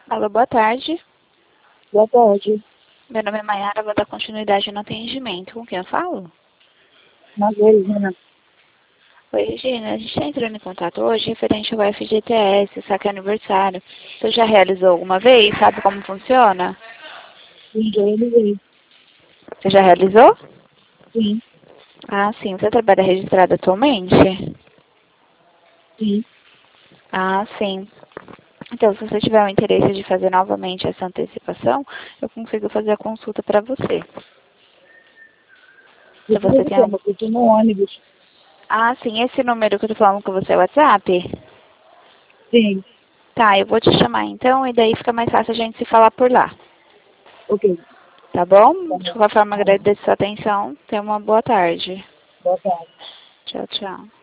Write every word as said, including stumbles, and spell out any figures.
Alô, boa tarde. Boa tarde. Meu nome é Mayara, vou dar continuidade no atendimento. Com quem eu falo? Margarina. Oi, Regina. A gente está entrando em contato hoje referente ao F G T S, saque aniversário. Você já realizou alguma vez? Sabe como funciona? Sim, já realizei. Você já realizou? Sim, Ah, sim. Você trabalha registrado atualmente? sim. Ah, sim. Então, se você tiver o interesse de fazer novamente essa antecipação, eu consigo fazer a consulta para você. Se você Precisa tem como? algum... Porque eu tô no ônibus. Ah, sim. Esse número que eu tô falando com você é o WhatsApp? Sim, Tá, eu vou te chamar então e daí fica mais fácil a gente se falar por lá. ok. Tá bom? Tá De bom. qualquer forma, Tá bom. agradeço a sua atenção. Tenha uma boa tarde. Boa tarde. Tchau, tchau.